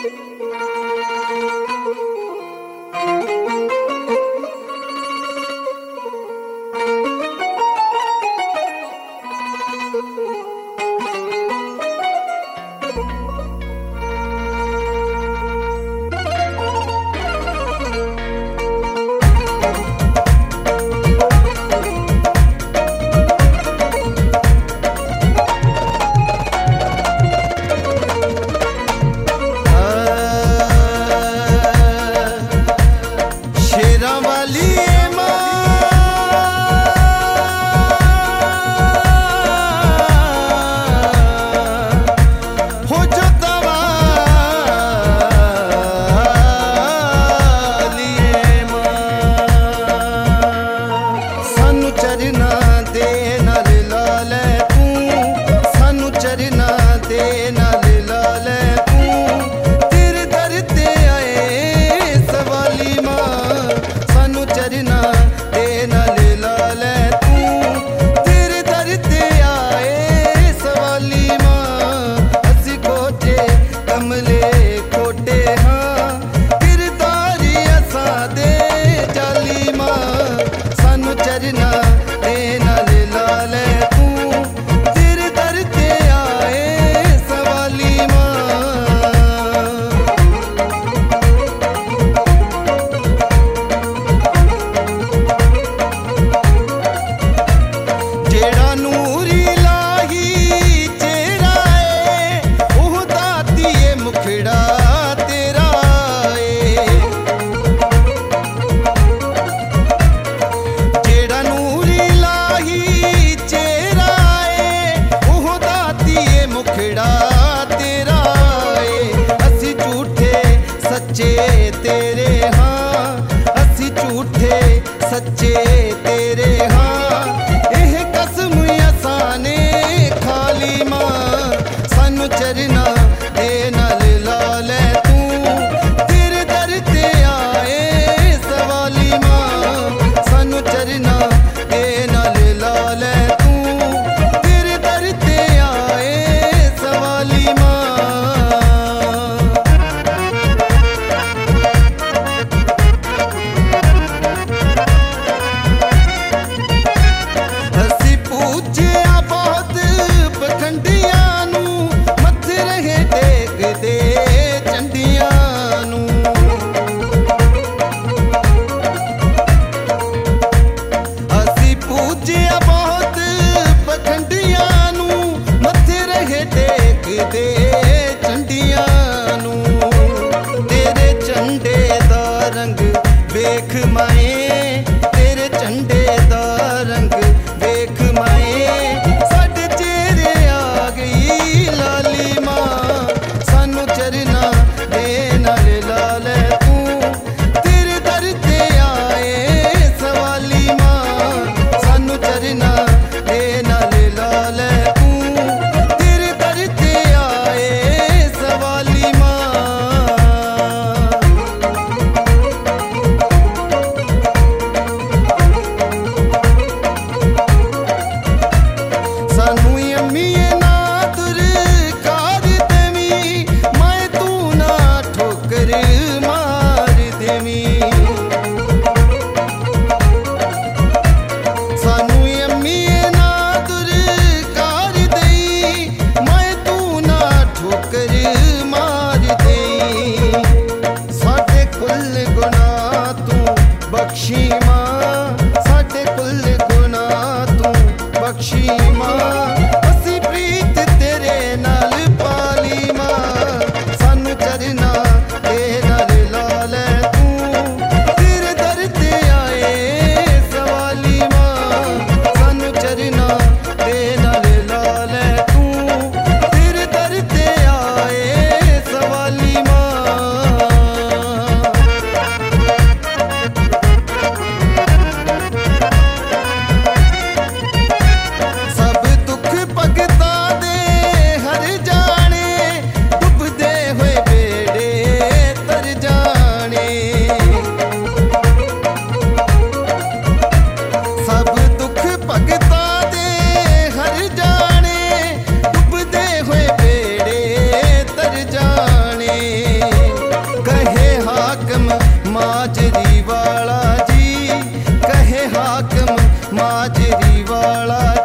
सच्चे तेरे हाँ एह कसम असाने खाली मां सानू चरना दे नाल ला ले तू तेरे दर ते आए सवाली मां सानू चरना दे नाल ला ले तू तेरे दर ते आए सवाली मां। वेख माए तेरे झंडे दा रंग वेख माए साडे चेहरे आ गई लाली मां सानू चरना दे नाल ला ले तू तेरे दर ते आए सवाली मां सानू चरना दे नाल ला ले तू तेरे दर ते आए सवाली मां। बख्शी मां साडे कुल गुना तू बख्शी मां असी प्रीत तेरे नाल पाली मां सानू चरना दे नाल ला ले तू तेरे दर ते आए सवाली मां सानू चरना दे नाल ला ले तू तेरे दर ते आए माजरी वाला